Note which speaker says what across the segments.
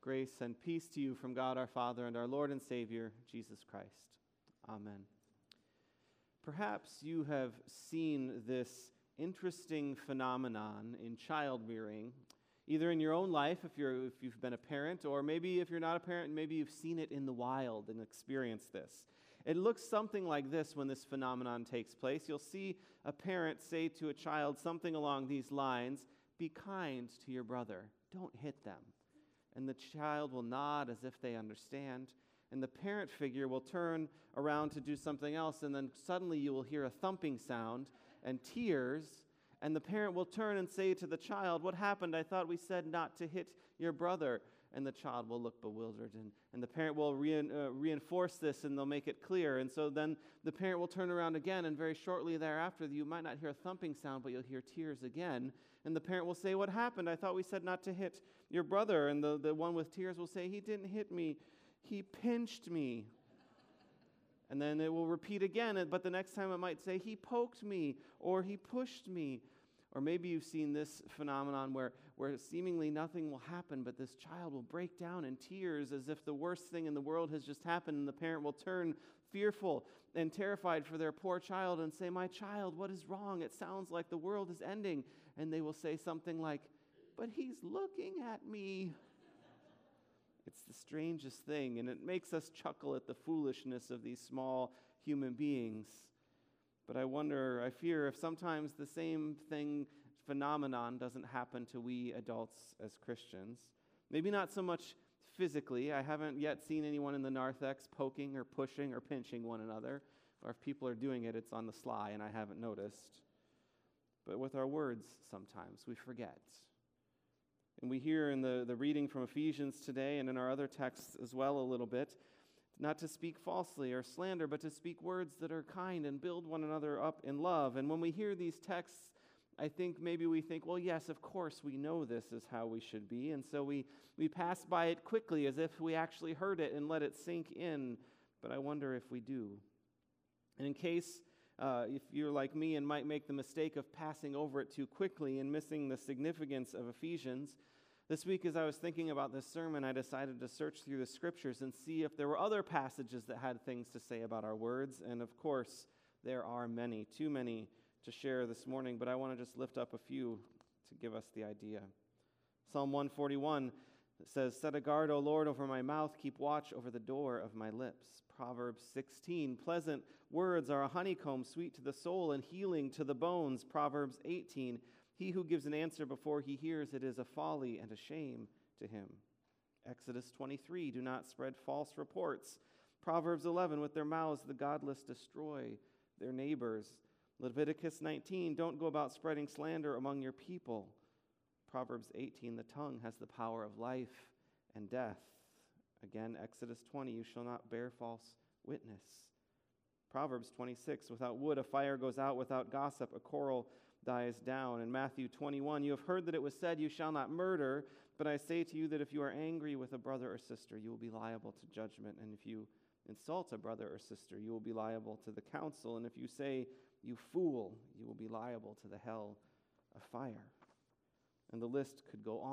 Speaker 1: Grace and peace to you from God our Father and our Lord and Savior, Jesus Christ. Amen. Perhaps you have seen this interesting phenomenon in child rearing, either in your own life if you've been a parent, or maybe if you're not a parent, maybe you've seen it in the wild and experienced this. It looks something like this when this phenomenon takes place. You'll see a parent say to a child something along these lines, "Be kind to your brother, don't hit them." And the child will nod as if they understand. And the parent figure will turn around to do something else, and then suddenly you will hear a thumping sound and tears. And the parent will turn and say to the child, "What happened? I thought we said not to hit your brother." And the child will look bewildered. And the parent will reinforce this, and they'll make it clear. And so then the parent will turn around again, and very shortly thereafter, you might not hear a thumping sound, but you'll hear tears again. And the parent will say, "What happened? I thought we said not to hit your brother." And the one with tears will say, "He didn't hit me. He pinched me." And then it will repeat again, but the next time it might say, "He poked me," or "He pushed me." Or maybe you've seen this phenomenon where seemingly nothing will happen, but this child will break down in tears as if the worst thing in the world has just happened, and the parent will turn fearful and terrified for their poor child and say, "My child, what is wrong? It sounds like the world is ending." And they will say something like, "But he's looking at me." It's the strangest thing, and it makes us chuckle at the foolishness of these small human beings. But I fear if sometimes the same phenomenon doesn't happen to we adults as Christians. Maybe not so much physically. I haven't yet seen anyone in the narthex poking or pushing or pinching one another. Or if people are doing it, it's on the sly and I haven't noticed. But with our words, sometimes we forget. And we hear in the reading from Ephesians today and in our other texts as well a little bit, not to speak falsely or slander, but to speak words that are kind and build one another up in love. And when we hear these texts, I think maybe we think, well, yes, of course we know this is how we should be. And so we pass by it quickly as if we actually heard it and let it sink in. But I wonder if we do. And in case if you're like me and might make the mistake of passing over it too quickly and missing the significance of Ephesians, this week as I was thinking about this sermon, I decided to search through the Scriptures and see if there were other passages that had things to say about our words. And of course, there are many, too many to share this morning, but I want to just lift up a few to give us the idea. Psalm 141 says, "Set a guard, O Lord, over my mouth. Keep watch over the door of my lips." Proverbs 16, "Pleasant words are a honeycomb, sweet to the soul and healing to the bones." Proverbs 18, "He who gives an answer before he hears it is a folly and a shame to him." Exodus 23, "Do not spread false reports." Proverbs 11, "With their mouths the godless destroy their neighbors." Leviticus 19, "Don't go about spreading slander among your people." Proverbs 18, "The tongue has the power of life and death." Again, Exodus 20, "You shall not bear false witness." Proverbs 26, "Without wood a fire goes out, without gossip a quarrel dies down." In Matthew 21, "You have heard that it was said, 'You shall not murder,' but I say to you that if you are angry with a brother or sister, you will be liable to judgment. And if you insult a brother or sister, you will be liable to the council. And if you say, 'You fool,' you will be liable to the hell of fire." And the list could go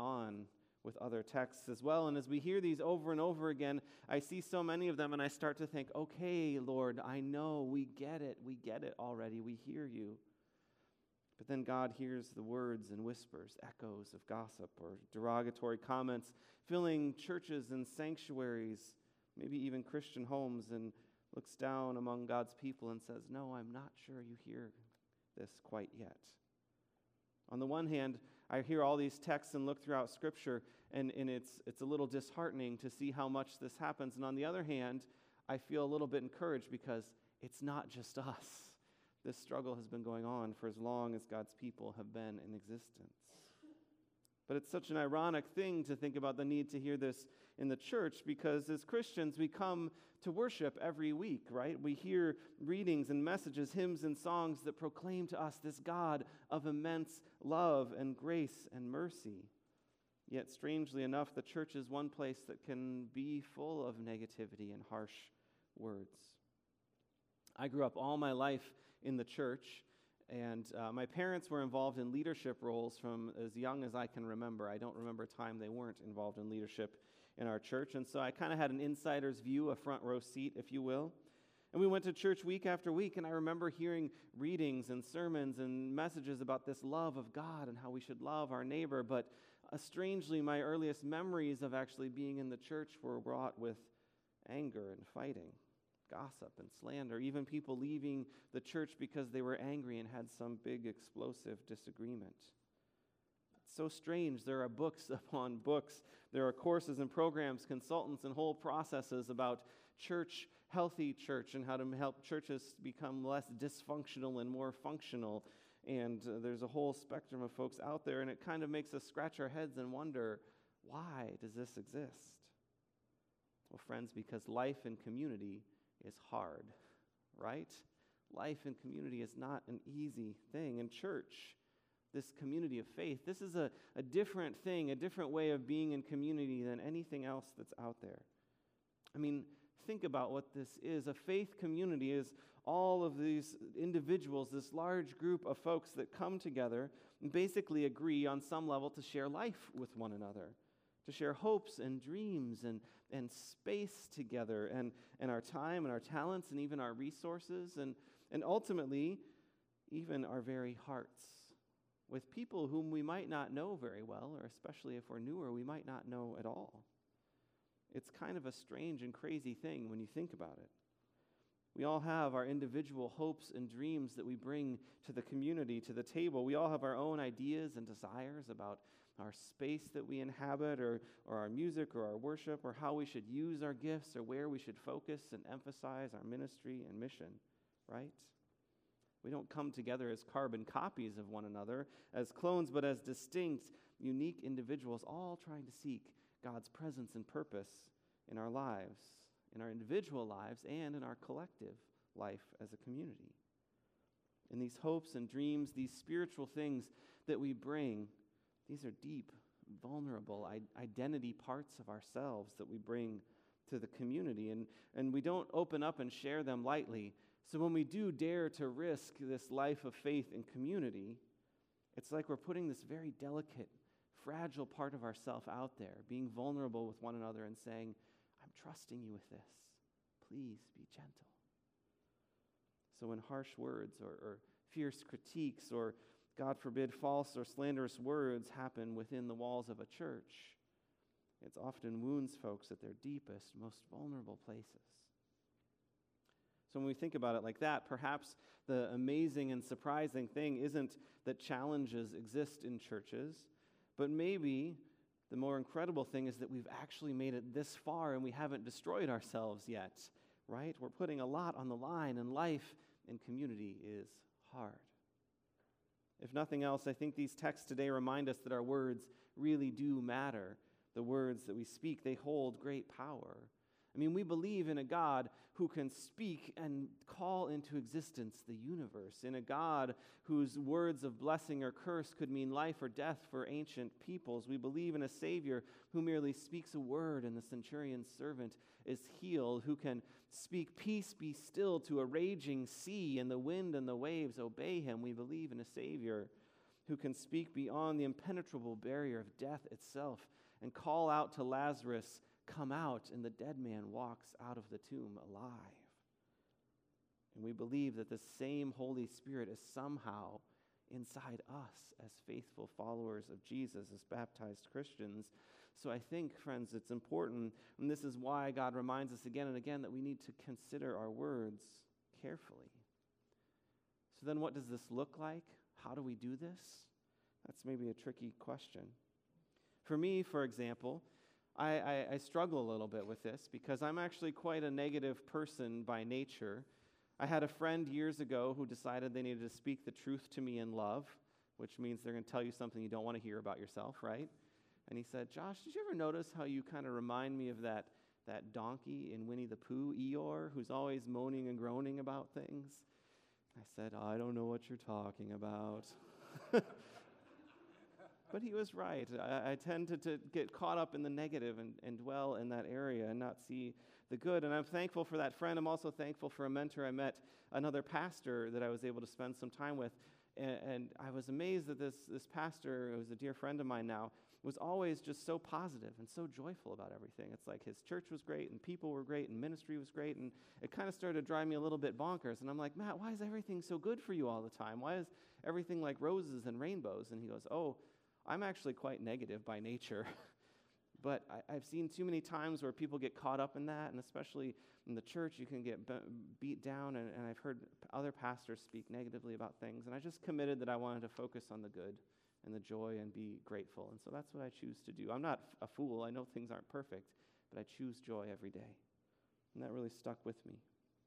Speaker 1: on with other texts as well. And as we hear these over and over again, I see so many of them and I start to think, okay, Lord, I know, we get it already, we hear you. But then God hears the words and whispers, echoes of gossip or derogatory comments, filling churches and sanctuaries, maybe even Christian homes, and looks down among God's people and says, "No, I'm not sure you hear this quite yet." On the one hand, I hear all these texts and look throughout Scripture, and it's a little disheartening to see how much this happens. And on the other hand, I feel a little bit encouraged because it's not just us. This struggle has been going on for as long as God's people have been in existence. But it's such an ironic thing to think about the need to hear this in the church, because as Christians, we come to worship every week, right? We hear readings and messages, hymns and songs that proclaim to us this God of immense love and grace and mercy. Yet, strangely enough, the church is one place that can be full of negativity and harsh words. I grew up all my life in the church, And my parents were involved in leadership roles from as young as I can remember. I don't remember a time they weren't involved in leadership in our church. And so I kind of had an insider's view, a front row seat, if you will. And we went to church week after week, and I remember hearing readings and sermons and messages about this love of God and how we should love our neighbor. But strangely, my earliest memories of actually being in the church were wrought with anger and fighting, gossip and slander, even people leaving the church because they were angry and had some big explosive disagreement. It's so strange. There are books upon books. There are courses and programs, consultants, and whole processes about church, healthy church, and how to help churches become less dysfunctional and more functional. And there's a whole spectrum of folks out there, and it kind of makes us scratch our heads and wonder, why does this exist? Well, friends, because life in community is hard, right? Life in community is not an easy thing. In church, this community of faith, this is a different thing, a different way of being in community than anything else that's out there. I mean, think about what this is. A faith community is all of these individuals, this large group of folks that come together and basically agree on some level to share life with one another, to share hopes and dreams and space together, and our time and our talents and even our resources and ultimately even our very hearts with people whom we might not know very well, or especially if we're newer, we might not know at all. It's kind of a strange and crazy thing when you think about it. We all have our individual hopes and dreams that we bring to the community, to the table. We all have our own ideas and desires about our space that we inhabit, or our music, or our worship, or how we should use our gifts, or where we should focus and emphasize our ministry and mission, right? We don't come together as carbon copies of one another, as clones, but as distinct, unique individuals, all trying to seek God's presence and purpose in our lives, in our individual lives, and in our collective life as a community. And these hopes and dreams, these spiritual things that we bring, these are deep, vulnerable identity parts of ourselves that we bring to the community. And we don't open up and share them lightly. So when we do dare to risk this life of faith in community, it's like we're putting this very delicate, fragile part of ourself out there, being vulnerable with one another and saying, I'm trusting you with this. Please be gentle. So when harsh words or fierce critiques or, God forbid, false or slanderous words happen within the walls of a church, it often wounds folks at their deepest, most vulnerable places. So when we think about it like that, perhaps the amazing and surprising thing isn't that challenges exist in churches, but maybe the more incredible thing is that we've actually made it this far and we haven't destroyed ourselves yet, right? We're putting a lot on the line, and life in community is hard. If nothing else, I think these texts today remind us that our words really do matter. The words that we speak, they hold great power. I mean, we believe in a God who can speak and call into existence the universe, in a God whose words of blessing or curse could mean life or death for ancient peoples. We believe in a Savior who merely speaks a word and the centurion's servant is healed, who can speak peace be still to a raging sea and the wind and the waves obey him. We believe in a Savior who can speak beyond the impenetrable barrier of death itself and call out to Lazarus, come out, and the dead man walks out of the tomb alive. And we believe that the same Holy Spirit is somehow inside us as faithful followers of Jesus, as baptized Christians. So I think, friends, it's important, and this is why God reminds us again and again that we need to consider our words carefully. So then what does this look like? How do we do this? That's maybe a tricky question. For me, for example, I struggle a little bit with this because I'm actually quite a negative person by nature. I had a friend years ago who decided they needed to speak the truth to me in love, which means they're going to tell you something you don't want to hear about yourself, right? And he said, Josh, did you ever notice how you kind of remind me of that donkey in Winnie the Pooh, Eeyore, who's always moaning and groaning about things? I said, I don't know what you're talking about. But he was right. I tend to get caught up in the negative and dwell in that area and not see the good. And I'm thankful for that friend. I'm also thankful for a mentor I met, another pastor that I was able to spend some time with. And I was amazed that this pastor, who was a dear friend of mine now, was always just so positive and so joyful about everything. It's like his church was great, and people were great, and ministry was great, and it kind of started to drive me a little bit bonkers. And I'm like, Matt, why is everything so good for you all the time? Why is everything like roses and rainbows? And he goes, oh, I'm actually quite negative by nature. But I've seen too many times where people get caught up in that, and especially in the church, you can get beat down, and I've heard other pastors speak negatively about things, and I just committed that I wanted to focus on the good and the joy and be grateful, and so that's what I choose to do. I'm not a fool. I know things aren't perfect, but I choose joy every day, and that really stuck with me.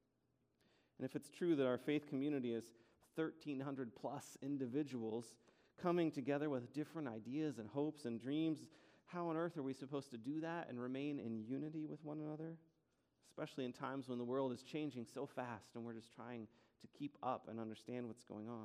Speaker 1: And if it's true that our faith community is 1,300 plus individuals coming together with different ideas and hopes and dreams, how on earth are we supposed to do that and remain in unity with one another? Especially in times when the world is changing so fast and we're just trying to keep up and understand what's going on.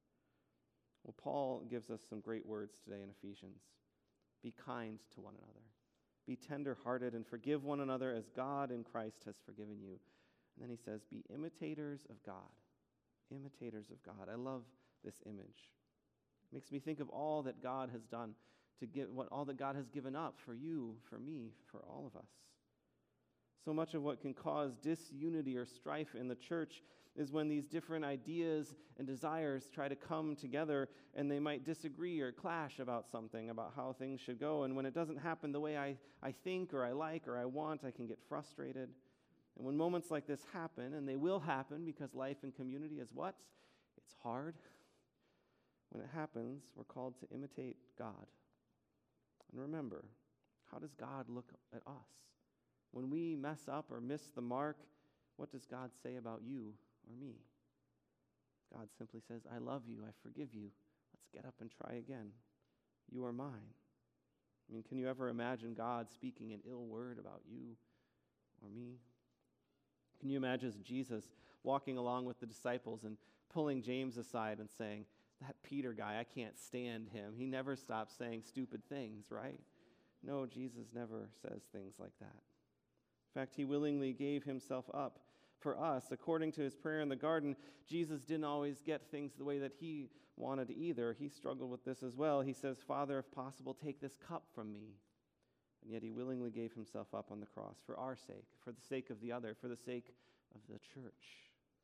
Speaker 1: Well, Paul gives us some great words today in Ephesians. Be kind to one another. Be tender-hearted and forgive one another as God in Christ has forgiven you. And then he says, be imitators of God. Imitators of God. I love this image. It makes me think of all that God has done to give, all that God has given up for you, for me, for all of us. So much of what can cause disunity or strife in the church is when these different ideas and desires try to come together, and they might disagree or clash about something, about how things should go. And when it doesn't happen the way I think or I like or I want, I can get frustrated. And when moments like this happen, and they will happen because life in community is what? It's hard. When it happens, we're called to imitate God. And remember, how does God look at us? When we mess up or miss the mark, what does God say about you or me? God simply says, I love you, I forgive you. Let's get up and try again. You are mine. I mean, can you ever imagine God speaking an ill word about you or me? Can you imagine Jesus walking along with the disciples and pulling James aside and saying, that Peter guy, I can't stand him. He never stops saying stupid things, right? No, Jesus never says things like that. In fact, he willingly gave himself up for us. According to his prayer in the garden, Jesus didn't always get things the way that he wanted either. He struggled with this as well. He says, Father, if possible, take this cup from me. And yet he willingly gave himself up on the cross for our sake, for the sake of the other, for the sake of the church.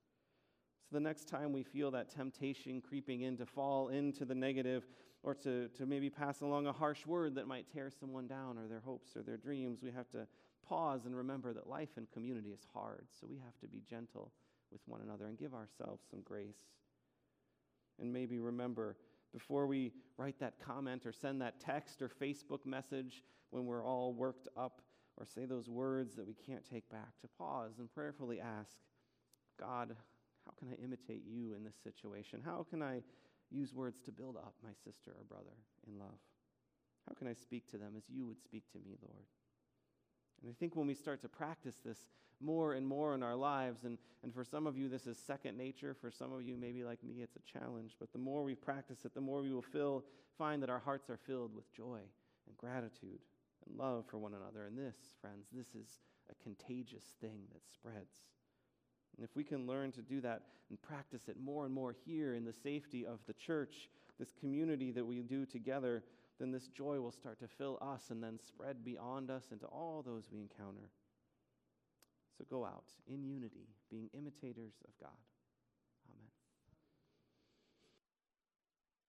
Speaker 1: So the next time we feel that temptation creeping in to fall into the negative or to maybe pass along a harsh word that might tear someone down or their hopes or their dreams, we have to pause and remember that life in community is hard, so we have to be gentle with one another and give ourselves some grace. And maybe remember, before we write that comment or send that text or Facebook message when we're all worked up or say those words that we can't take back, to pause and prayerfully ask, God, how can I imitate you in this situation? How can I use words to build up my sister or brother in love? How can I speak to them as you would speak to me, Lord? And I think when we start to practice this more and more in our lives, and for some of you this is second nature, for some of you maybe like me it's a challenge, but the more we practice it, the more we will find that our hearts are filled with joy and gratitude and love for one another. And this, friends, this is a contagious thing that spreads. And if we can learn to do that and practice it more and more here in the safety of the church, this community that we do together, then this joy will start to fill us and then spread beyond us into all those we encounter. So go out in unity, being imitators of God.